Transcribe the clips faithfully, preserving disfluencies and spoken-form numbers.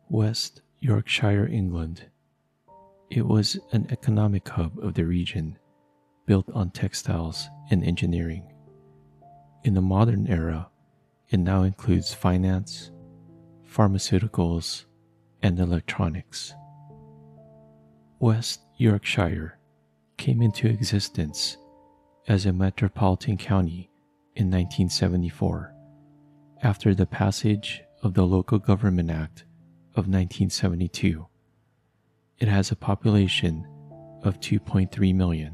West Yorkshire, England. It was an economic hub of the region, built on textiles and engineering. In the modern era, it now includes finance, pharmaceuticals, and electronics. West Yorkshire came into existence as a metropolitan county in nineteen seventy-four, after the passage of the Local Government Act of nineteen seventy-two. It has a population of two point three million.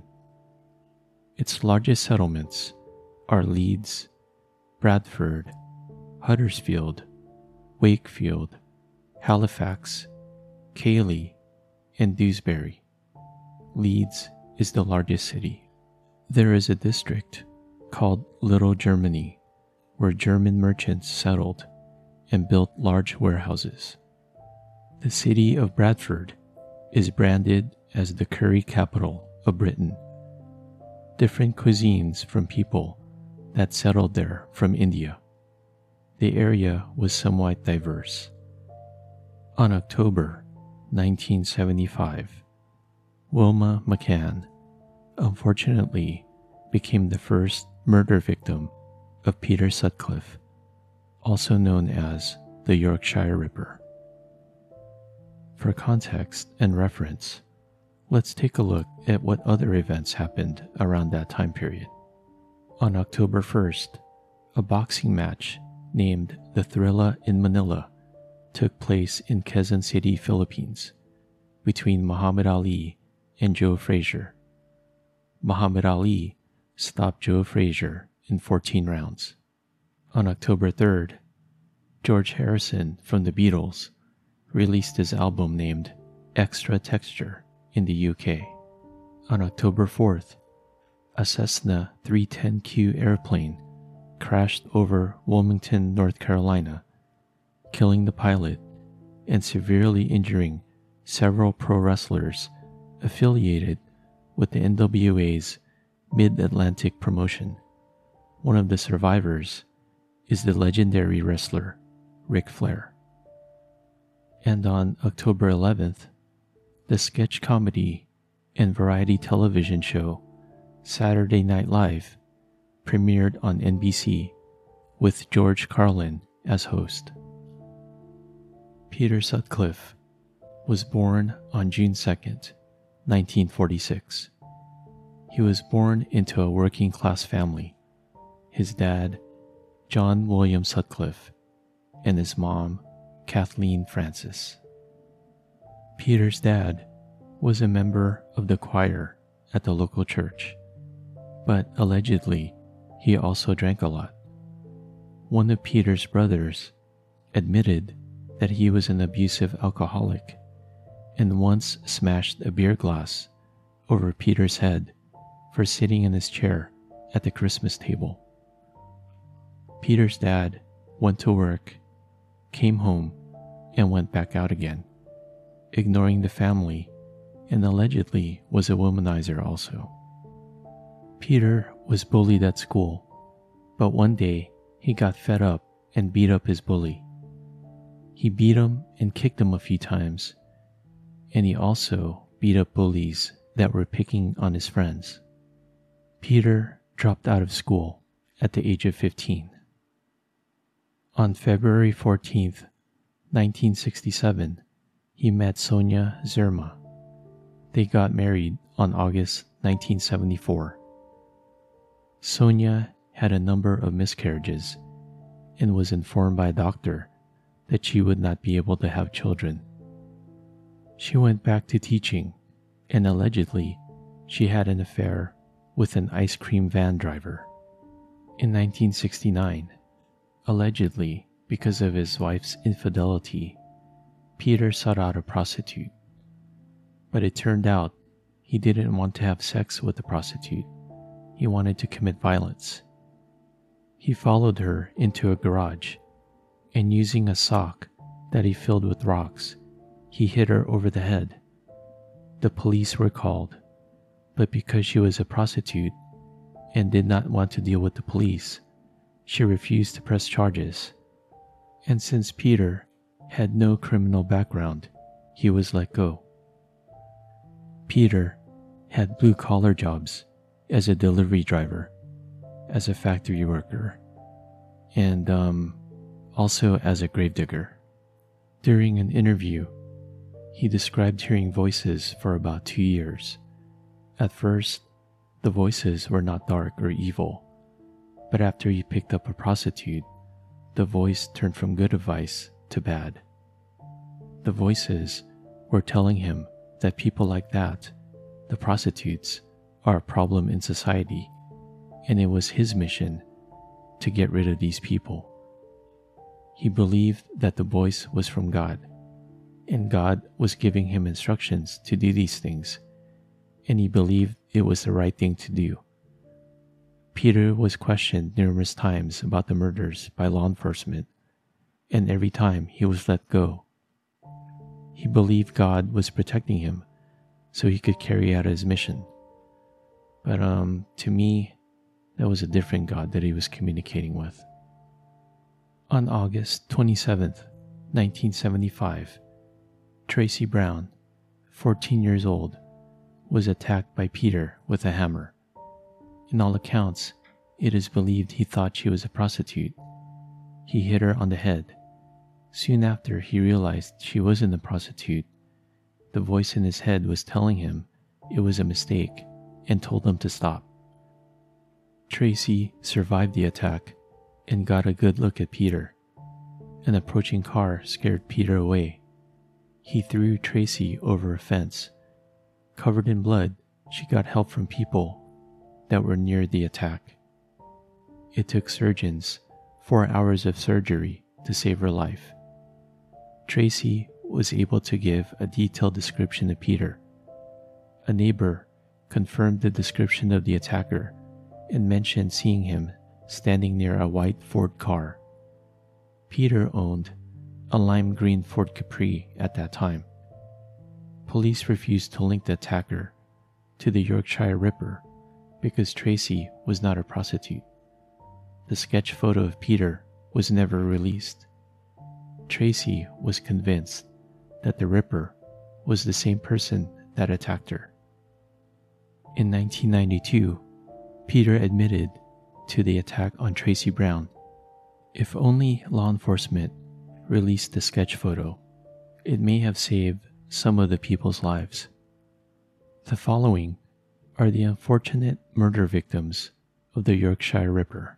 Its largest settlements are Leeds, Bradford, Huddersfield, Wakefield, Halifax, Cayley, and Dewsbury. Leeds is the largest city. There is a district called Little Germany, where German merchants settled and built large warehouses. The city of Bradford is branded as the curry capital of Britain. Different cuisines from people that settled there from India. The area was somewhat diverse. On October nineteen seventy-five, Wilma McCann unfortunately became the first murder victim of Peter Sutcliffe, also known as the Yorkshire Ripper. For context and reference, let's take a look at what other events happened around that time period. On October first, a boxing match named the Thrilla in Manila took place in Quezon City, Philippines, between Muhammad Ali and Joe Frazier. Muhammad Ali stopped Joe Frazier in fourteen rounds. On October third, George Harrison from the Beatles released his album named Extra Texture in the U K. On October fourth, a Cessna three ten Q airplane crashed over Wilmington, North Carolina, killing the pilot and severely injuring several pro wrestlers affiliated with the N W A's Mid-Atlantic promotion. One of the survivors is the legendary wrestler Ric Flair. And on October eleventh, the sketch comedy and variety television show Saturday Night Live premiered on N B C with George Carlin as host. Peter Sutcliffe was born on June second, nineteen forty-six. He was born into a working-class family. His dad, John William Sutcliffe, and his mom, Kathleen Francis. Peter's dad was a member of the choir at the local church, but allegedly he also drank a lot. One of Peter's brothers admitted that he was an abusive alcoholic and once smashed a beer glass over Peter's head for sitting in his chair at the Christmas table. Peter's dad went to work, came home, and went back out again, ignoring the family, and allegedly was a womanizer also. Peter was bullied at school, but one day he got fed up and beat up his bully. He beat him and kicked him a few times, and he also beat up bullies that were picking on his friends. Peter dropped out of school at the age of fifteen. On February fourteenth, nineteen sixty-seven, he met Sonia Zerma. They got married on August nineteen seventy-four. Sonia had a number of miscarriages and was informed by a doctor that she would not be able to have children. She went back to teaching, and allegedly she had an affair with an ice cream van driver. In nineteen sixty-nine, allegedly because of his wife's infidelity, Peter sought out a prostitute. But it turned out he didn't want to have sex with the prostitute. He wanted to commit violence. He followed her into a garage, and using a sock that he filled with rocks, he hit her over the head. The police were called, but because she was a prostitute and did not want to deal with the police, she refused to press charges. And since Peter had no criminal background, he was let go. Peter had blue-collar jobs as a delivery driver, as a factory worker, and um, also as a gravedigger. During an interview, he described hearing voices for about two years. At first, the voices were not dark or evil, but after he picked up a prostitute, the voice turned from good advice to bad. The voices were telling him that people like that, the prostitutes, are a problem in society, and it was his mission to get rid of these people. He believed that the voice was from God, and God was giving him instructions to do these things, and he believed it was the right thing to do. Peter was questioned numerous times about the murders by law enforcement, and every time he was let go. He believed God was protecting him so he could carry out his mission. But um, to me, that was a different God that he was communicating with. On August twenty-seventh, nineteen seventy-five, Tracy Brown, fourteen years old, was attacked by Peter with a hammer. In all accounts, it is believed he thought she was a prostitute. He hit her on the head. Soon after he realized she wasn't a prostitute, the voice in his head was telling him it was a mistake and told him to stop. Tracy survived the attack and got a good look at Peter. An approaching car scared Peter away. He threw Tracy over a fence. Covered in blood, she got help from people that were near the attack. It took surgeons four hours of surgery to save her life. Tracy was able to give a detailed description of Peter. A neighbor confirmed the description of the attacker and mentioned seeing him standing near a white Ford car. Peter owned a lime green Ford Capri at that time. Police refused to link the attacker to the Yorkshire Ripper because Tracy was not a prostitute. The sketch photo of Peter was never released. Tracy was convinced that the Ripper was the same person that attacked her. In nineteen ninety-two, Peter admitted to the attack on Tracy Brown. If only law enforcement released the sketch photo, it may have saved some of the people's lives. The following are the unfortunate murder victims of the Yorkshire Ripper.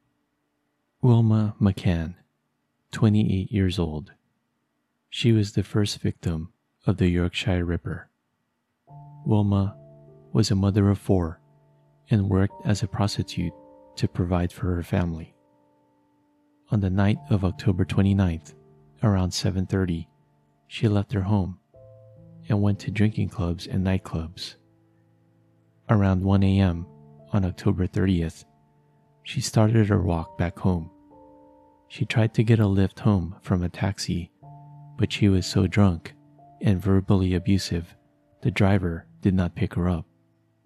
Wilma McCann, twenty-eight years old. She was the first victim of the Yorkshire Ripper. Wilma was a mother of four and worked as a prostitute to provide for her family. On the night of October twenty-ninth, around seven thirty, she left her home and went to drinking clubs and nightclubs. Around one a.m. on October thirtieth, she started her walk back home. She tried to get a lift home from a taxi, but she was so drunk and verbally abusive, the driver did not pick her up.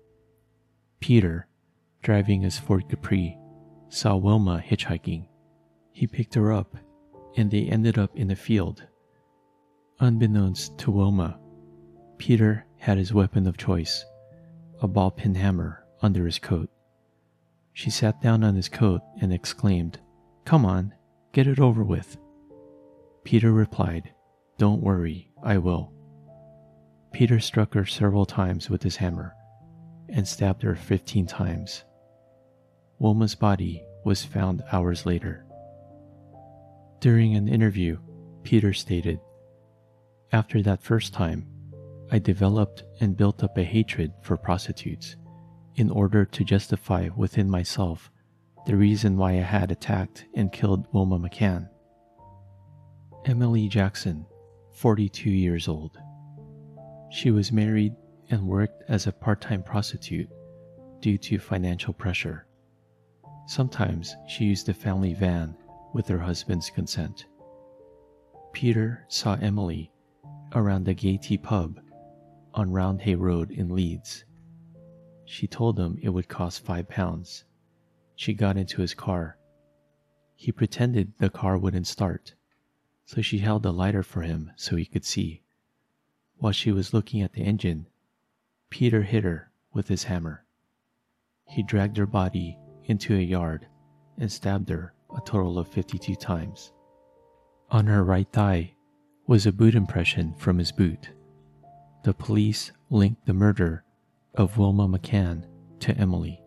Peter, driving his Ford Capri, saw Wilma hitchhiking. He picked her up, and they ended up in a field. Unbeknownst to Wilma, Peter had his weapon of choice, a ball-peen hammer, under his coat. She sat down on his coat and exclaimed, "Come on, get it over with." Peter replied, "Don't worry, I will." Peter struck her several times with his hammer and stabbed her fifteen times. Wilma's body was found hours later. During an interview, Peter stated, "After that first time, I developed and built up a hatred for prostitutes in order to justify within myself the reason why I had attacked and killed Wilma McCann." Emily Jackson, forty-two years old. She was married and worked as a part-time prostitute due to financial pressure. Sometimes she used the family van with her husband's consent. Peter saw Emily around the Gaiety pub on Roundhay Road in Leeds. She told him it would cost five pounds. She got into his car. He pretended the car wouldn't start. so she held a lighter for him so he could see. While she was looking at the engine, Peter hit her with his hammer. He dragged her body into a yard and stabbed her a total of fifty-two times. On her right thigh was a boot impression from his boot. The police linked the murder of Wilma McCann to Emily.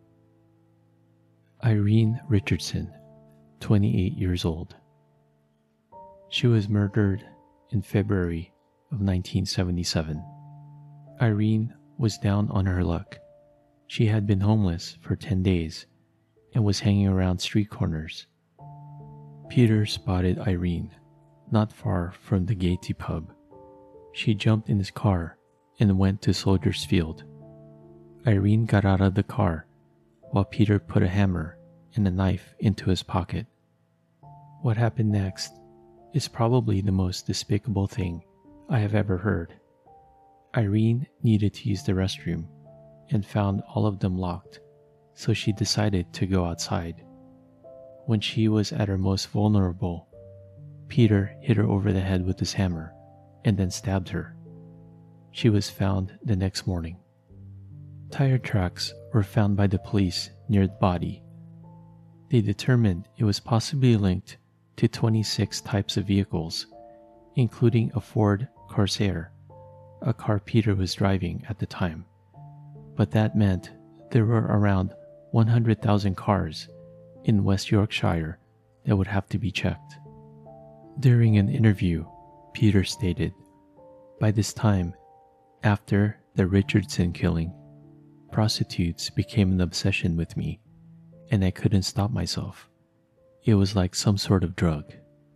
Irene Richardson, twenty-eight years old. She was murdered in February of nineteen seventy-seven. Irene was down on her luck. She had been homeless for ten days and was hanging around street corners. Peter spotted Irene not far from the Gaiety pub. She jumped in his car and went to Soldiers Field. Irene got out of the car while Peter put a hammer and a knife into his pocket. What happened next is probably the most despicable thing I have ever heard. Irene needed to use the restroom and found all of them locked, so she decided to go outside. When she was at her most vulnerable, Peter hit her over the head with his hammer and then stabbed her. She was found the next morning. Tire tracks were found by the police near the body. They determined it was possibly linked to twenty-six types of vehicles, including a Ford Corsair, a car Peter was driving at the time. But that meant there were around one hundred thousand cars in West Yorkshire that would have to be checked. During an interview, Peter stated, "By this time, after the Richardson killing, prostitutes became an obsession with me, and I couldn't stop myself. It was like some sort of drug."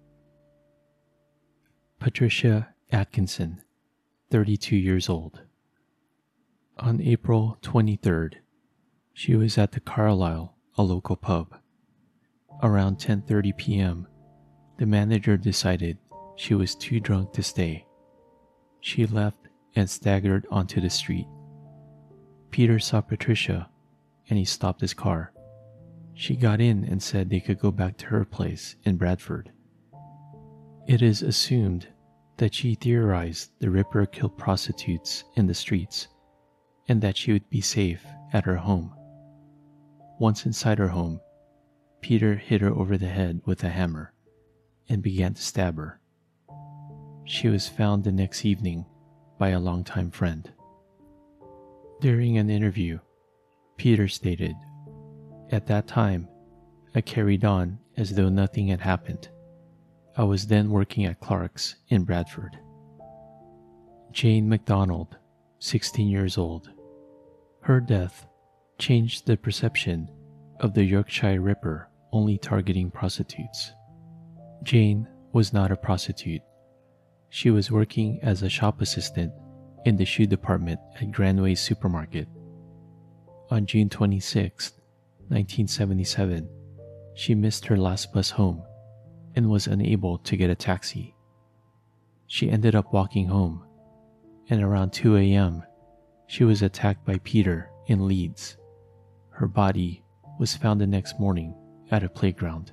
Patricia Atkinson, thirty-two years old. On April twenty-third, she was at the Carlisle, a local pub. Around ten thirty p.m., the manager decided she was too drunk to stay. She left and staggered onto the street. Peter saw Patricia and he stopped his car. She got in and said they could go back to her place in Bradford. It is assumed that she theorized the Ripper killed prostitutes in the streets and that she would be safe at her home. Once inside her home, Peter hit her over the head with a hammer and began to stab her. She was found the next evening by a longtime friend. During an interview, Peter stated, "At that time, I carried on as though nothing had happened. I was then working at Clark's in Bradford." Jane MacDonald, sixteen years old. Her death changed the perception of the Yorkshire Ripper only targeting prostitutes. Jane was not a prostitute. She was working as a shop assistant in the shoe department at Granway Supermarket. On June twenty-sixth, nineteen seventy-seven, she missed her last bus home and was unable to get a taxi. She ended up walking home, and around two a.m., she was attacked by Peter in Leeds. Her body was found the next morning at a playground.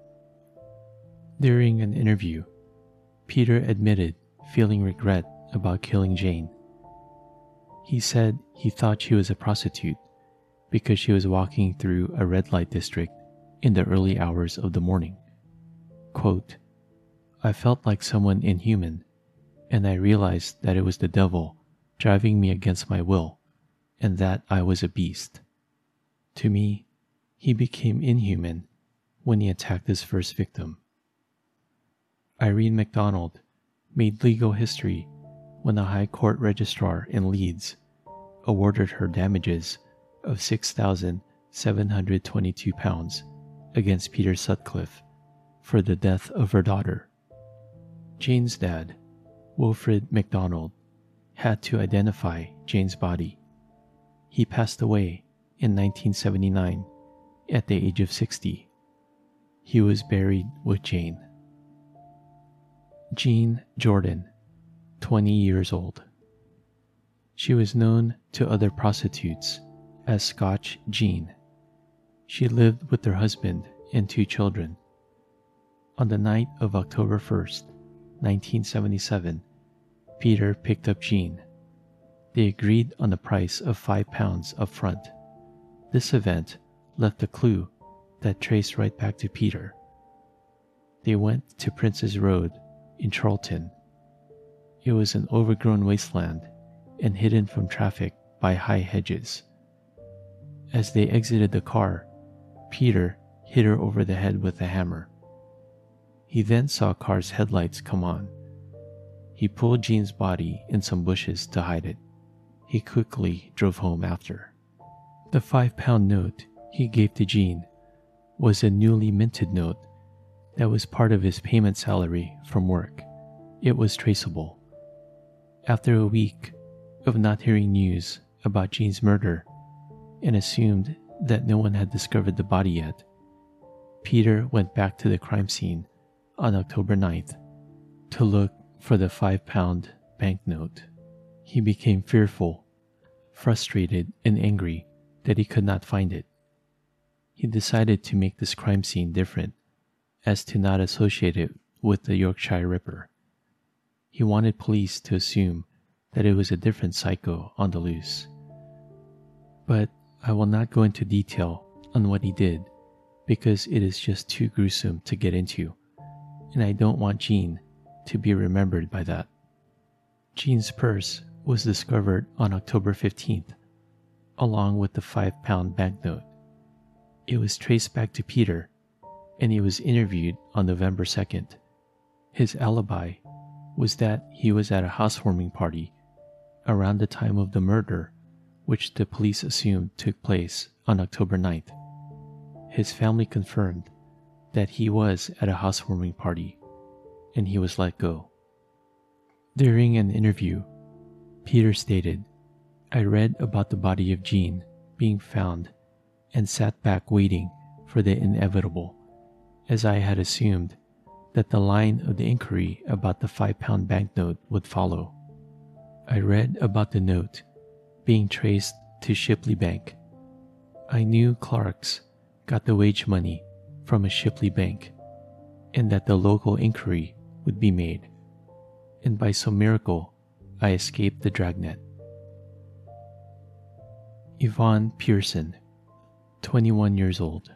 During an interview, Peter admitted feeling regret about killing Jane. He said he thought she was a prostitute because she was walking through a red light district in the early hours of the morning. Quote, "I felt like someone inhuman, and I realized that it was the devil driving me against my will, and that I was a beast. To me, he became inhuman when he attacked his first victim." Irene MacDonald made legal history when the High Court Registrar in Leeds awarded her damages of six thousand seven hundred twenty-two pounds against Peter Sutcliffe for the death of her daughter. Jane's dad, Wilfred MacDonald, had to identify Jane's body. He passed away in nineteen seventy-nine at the age of sixty. He was buried with Jane. Jean Jordan, twenty years old. She was known to other prostitutes as Scotch Jean. She lived with her husband and two children. On the night of October first, nineteen seventy-seven, Peter picked up Jean. They agreed on the price of five pounds up front. This event left a clue that traced right back to Peter. They went to Prince's Road in Charlton. It was an overgrown wasteland and hidden from traffic by high hedges. As they exited the car, Peter hit her over the head with a hammer. He then saw a car's headlights come on. He pulled Jean's body in some bushes to hide it. He quickly drove home after. The five-pound note he gave to Jean was a newly minted note that was part of his payment salary from work. It was traceable. After a week of not hearing news about Jean's murder and assumed that no one had discovered the body yet, Peter went back to the crime scene on October ninth to look for the five-pound banknote. He became fearful, frustrated, and angry that he could not find it. He decided to make this crime scene different as to not associate it with the Yorkshire Ripper. He wanted police to assume that it was a different psycho on the loose. But I will not go into detail on what he did because it is just too gruesome to get into, and I don't want Jean to be remembered by that. Jean's purse was discovered on October fifteenth, along with the five-pound banknote. It was traced back to Peter, and he was interviewed on November second. His alibi was that he was at a housewarming party around the time of the murder, which the police assumed took place on October ninth. His family confirmed that he was at a housewarming party, and he was let go. During an interview, Peter stated, "I read about the body of Jean being found and sat back waiting for the inevitable, as I had assumed that the line of the inquiry about the five-pound banknote would follow. I read about the note being traced to Shipley Bank. I knew Clark's got the wage money from a Shipley bank, and that the local inquiry would be made, and by some miracle I escaped the dragnet." Yvonne Pearson, twenty-one years old.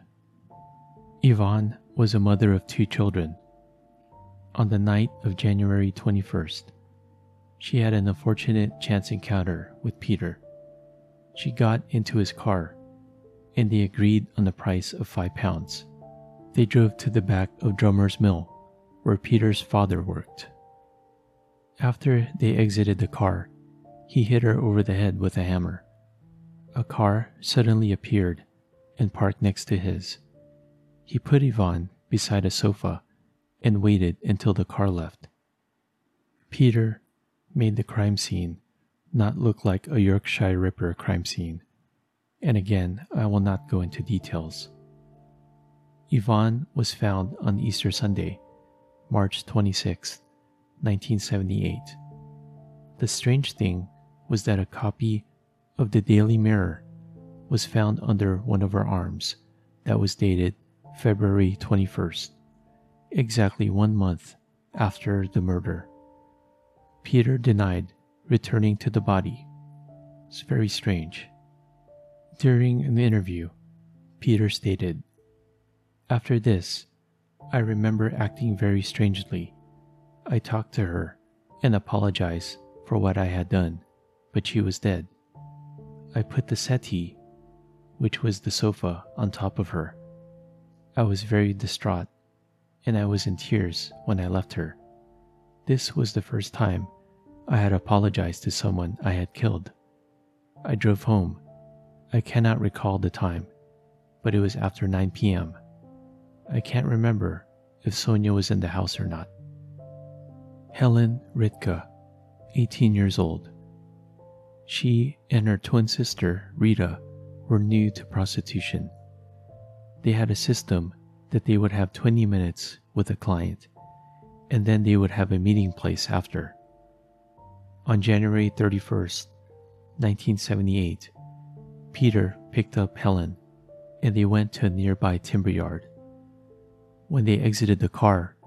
Yvonne was a mother of two children. On the night of January twenty-first, she had an unfortunate chance encounter with Peter. She got into his car, and they agreed on the price of five pounds. They drove to the back of Drummer's Mill, where Peter's father worked. After they exited the car, he hit her over the head with a hammer. A car suddenly appeared and parked next to his. He put Yvonne beside a sofa and waited until the car left. Peter made the crime scene not look like a Yorkshire Ripper crime scene, and again, I will not go into details. Yvonne was found on Easter Sunday, March twenty-sixth, nineteen seventy-eight. The strange thing was that a copy of the Daily Mirror was found under one of her arms that was dated February twenty-first, exactly one month after the murder. Peter denied returning to the body. It's very strange. During an interview, Peter stated, "After this, I remember acting very strangely. I talked to her and apologized for what I had done, but she was dead. I put the settee, which was the sofa, on top of her. I was very distraught, and I was in tears when I left her. This was the first time I had apologized to someone I had killed. I drove home. I cannot recall the time, but it was after nine p.m. I can't remember if Sonia was in the house or not." Helen Ritka, eighteen years old. She and her twin sister, Rita, were new to prostitution. They had a system that they would have twenty minutes with a client, and then they would have a meeting place after. On January thirty-first, nineteen seventy-eight, Peter picked up Helen, and they went to a nearby timber yard. When they exited the car,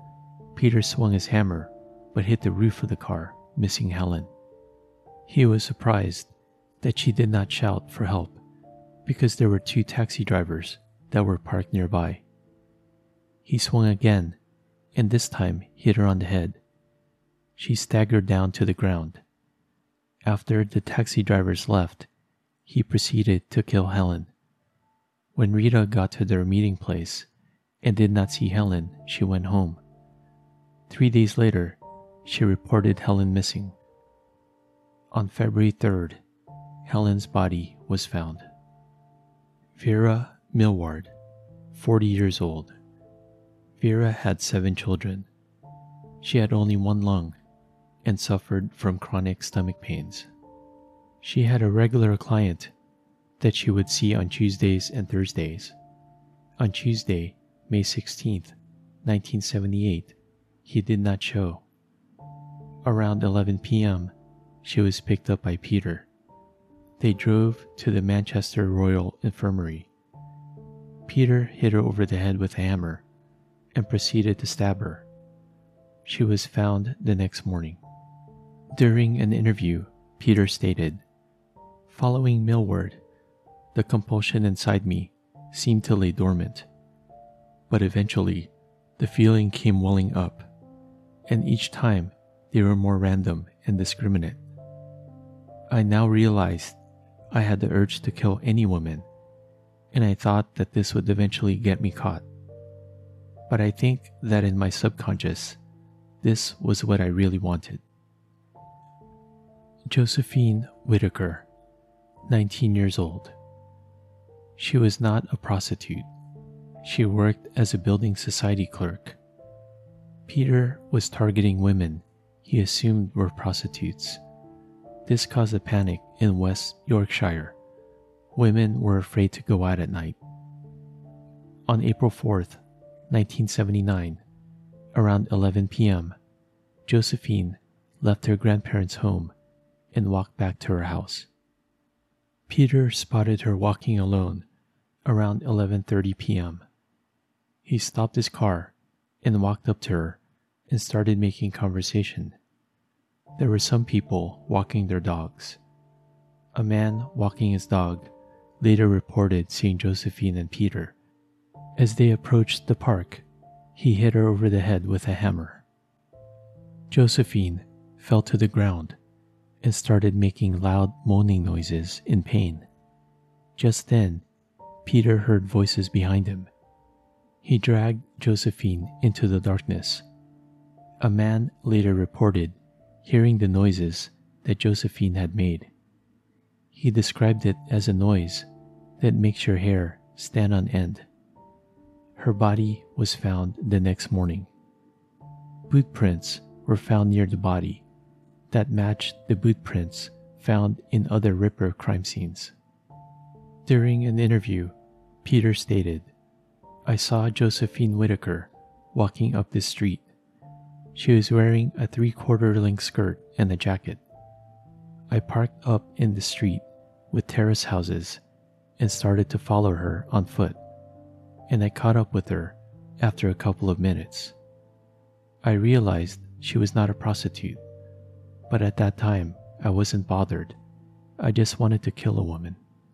Peter swung his hammer but hit the roof of the car, missing Helen. He was surprised that she did not shout for help because there were two taxi drivers that were parked nearby. He swung again, and this time hit her on the head. She staggered down to the ground. After the taxi drivers left, he proceeded to kill Helen. When Rita got to their meeting place and did not see Helen, she went home. Three days later, she reported Helen missing. On February third, Helen's body was found. Vera Millward, forty years old. Vera had seven children. She had only one lung and suffered from chronic stomach pains. She had a regular client that she would see on Tuesdays and Thursdays. On Tuesday, May sixteenth, nineteen seventy-eight, he did not show. Around eleven p.m., she was picked up by Peter. They drove to the Manchester Royal Infirmary. Peter hit her over the head with a hammer and proceeded to stab her. She was found the next morning. During an interview, Peter stated, "Following Millward, the compulsion inside me seemed to lay dormant, but eventually the feeling came welling up, and each time they were more random and indiscriminate. I now realized I had the urge to kill any woman, and I thought that this would eventually get me caught. But I think that in my subconscious, this was what I really wanted." Josephine Whitaker, nineteen years old. She was not a prostitute. She worked as a building society clerk. Peter was targeting women he assumed were prostitutes. This caused a panic in West Yorkshire. Women were afraid to go out at night. On April fourth, nineteen seventy-nine, around eleven p.m., Josephine left her grandparents' home and walked back to her house. Peter spotted her walking alone around eleven thirty p.m. He stopped his car and walked up to her and started making conversation. There were some people walking their dogs. A man walking his dog later reported seeing Josephine and Peter. As they approached the park, he hit her over the head with a hammer. Josephine fell to the ground and started making loud moaning noises in pain. Just then, Peter heard voices behind him. He dragged Josephine into the darkness. A man later reported hearing the noises that Josephine had made. He described it as a noise that makes your hair stand on end. Her body was found the next morning. Boot prints were found near the body that matched the boot prints found in other Ripper crime scenes. During an interview, Peter stated, "I saw Josephine Whitaker walking up the street. She was wearing a three-quarter length skirt and a jacket. I parked up in the street with terrace houses and started to follow her on foot, and I caught up with her after a couple of minutes. I realized she was not a prostitute, but at that time I wasn't bothered. I just wanted to kill a woman."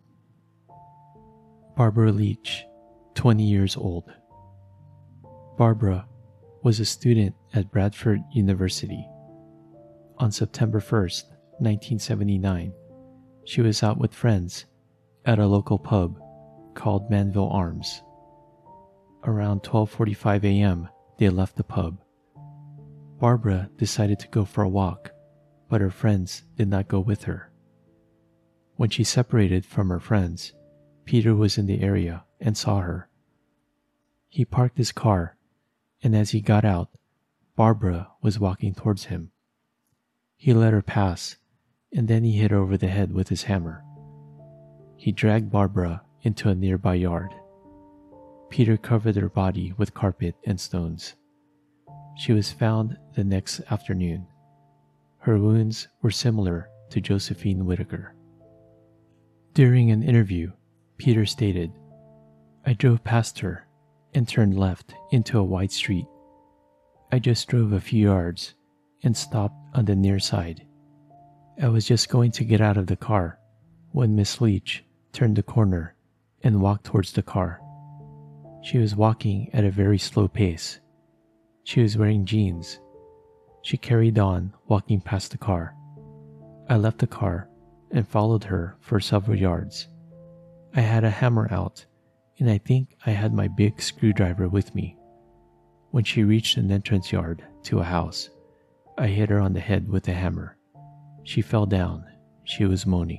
Barbara Leach, twenty years old. Barbara was a student at Bradford University. On September first, nineteen seventy-nine, she was out with friends at a local pub called Manville Arms. Around twelve forty-five a.m., they left the pub. Barbara decided to go for a walk, but her friends did not go with her. When she separated from her friends, Peter was in the area and saw her. He parked his car, and as he got out, Barbara was walking towards him. He let her pass, and then he hit her over the head with his hammer. He dragged Barbara into a nearby yard. Peter covered her body with carpet and stones. She was found the next afternoon. Her wounds were similar to Josephine Whitaker. During an interview, Peter stated, "I drove past her and turned left into a wide street. I just drove a few yards and stopped on the near side. I was just going to get out of the car when Miss Leach turned the corner and walked towards the car. She was walking at a very slow pace. She was wearing jeans. She carried on walking past the car. I left the car and followed her for several yards. I had a hammer out, and I think I had my big screwdriver with me. When she reached an entrance yard to a house, I hit her on the head with a hammer. She fell down. She was moaning.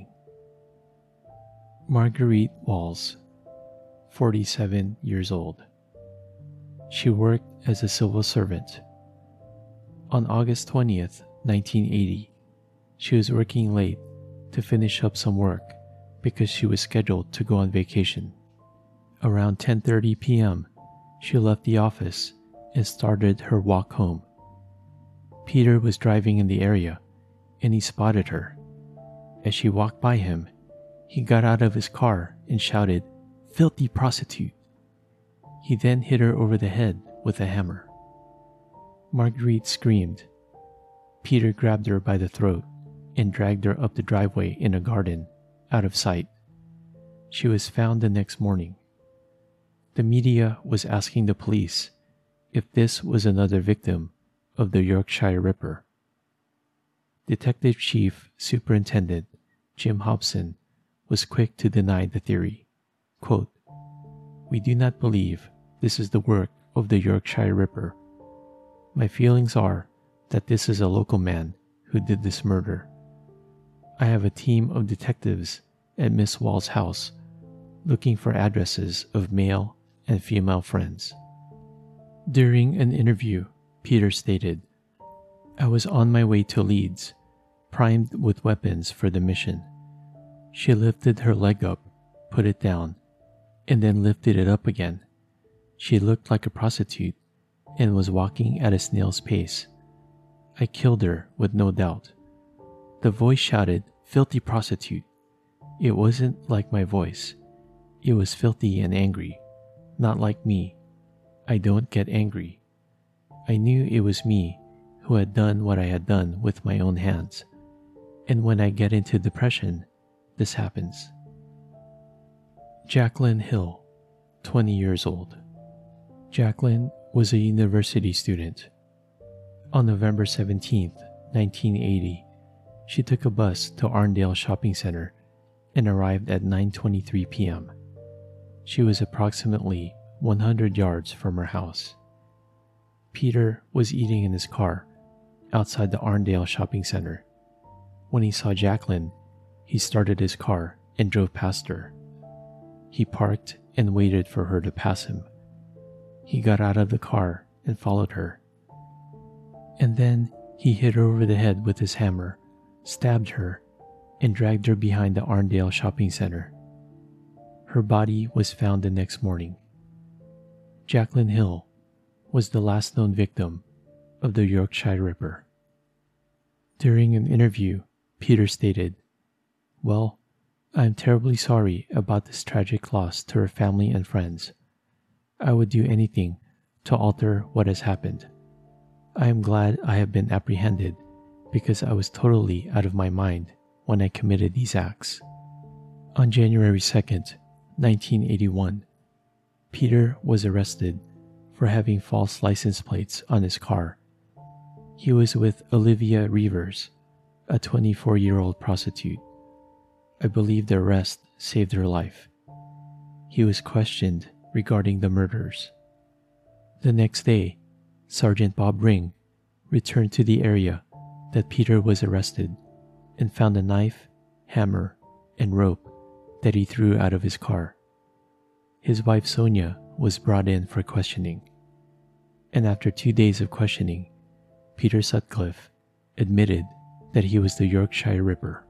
Marguerite Walls, forty-seven years old. She worked as a civil servant. On August twentieth, nineteen eighty, she was working late to finish up some work because she was scheduled to go on vacation. Around ten thirty p.m., she left the office and started her walk home. Peter was driving in the area, and he spotted her. As she walked by him, he got out of his car and shouted, "Filthy prostitute!" He then hit her over the head with a hammer. Marguerite screamed. Peter grabbed her by the throat and dragged her up the driveway in a garden, out of sight. She was found the next morning. The media was asking the police if this was another victim of the Yorkshire Ripper. Detective Chief Superintendent Jim Hobson was quick to deny the theory. Quote, "We do not believe this is the work of the Yorkshire Ripper. My feelings are that this is a local man who did this murder. I have a team of detectives at Miss Wall's house looking for addresses of male and female friends." During an interview, Peter stated, "I was on my way to Leeds, primed with weapons for the mission. She lifted her leg up, put it down, and then lifted it up again. She looked like a prostitute and was walking at a snail's pace. I killed her with no doubt." The voice shouted, "Filthy prostitute." It wasn't like my voice. It was filthy and angry, not like me. I don't get angry. I knew it was me who had done what I had done with my own hands. And when I get into depression, this happens. Jacqueline Hill, twenty years old. Jacqueline was a university student. On November seventeenth, nineteen eighty, she took a bus to Arndale Shopping Center and arrived at nine twenty-three p.m. She was approximately one hundred yards from her house. Peter was eating in his car outside the Arndale Shopping Center. When he saw Jacqueline, he started his car and drove past her. He parked and waited for her to pass him. He got out of the car and followed her. And then he hit her over the head with his hammer, stabbed her, and dragged her behind the Arndale Shopping Center. Her body was found the next morning. Jacqueline Hill was the last known victim of the Yorkshire Ripper. During an interview, Peter stated, "Well, I am terribly sorry about this tragic loss to her family and friends. I would do anything to alter what has happened. I am glad I have been apprehended because I was totally out of my mind when I committed these acts." On January second, nineteen eighty-one, Peter was arrested for having false license plates on his car. He was with Olivia Reavers, a twenty-four-year-old prostitute. I believe the arrest saved her life. He was questioned regarding the murders. The next day, Sergeant Bob Ring returned to the area that Peter was arrested and found a knife, hammer, and rope that he threw out of his car. His wife Sonia was brought in for questioning, and after two days of questioning, Peter Sutcliffe admitted that he was the Yorkshire Ripper.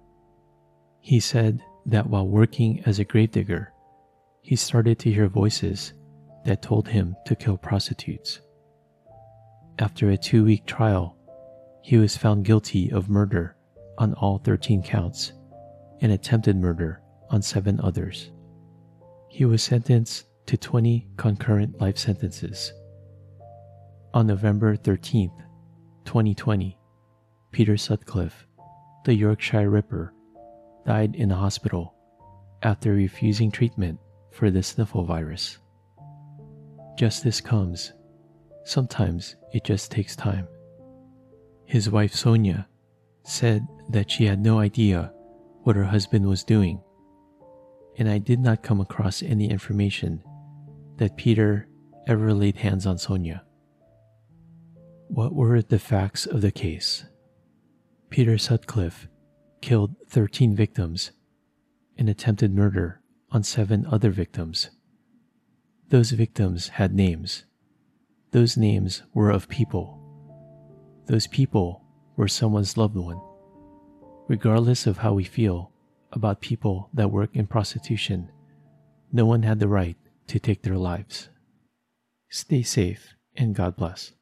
He said that while working as a gravedigger, he started to hear voices that told him to kill prostitutes. After a two-week trial, he was found guilty of murder on all thirteen counts and attempted murder on seven others. He was sentenced to twenty concurrent life sentences. On November thirteenth, twenty twenty, Peter Sutcliffe, the Yorkshire Ripper, died in a hospital after refusing treatment for the sniffle virus. Justice comes. Sometimes it just takes time. His wife Sonia said that she had no idea what her husband was doing, and I did not come across any information that Peter ever laid hands on Sonia. What were the facts of the case? Peter Sutcliffe killed thirteen victims and attempted murder on seven other victims. Those victims had names. Those names were of people. Those people were someone's loved one. Regardless of how we feel about people that work in prostitution, no one had the right to take their lives. Stay safe and God bless.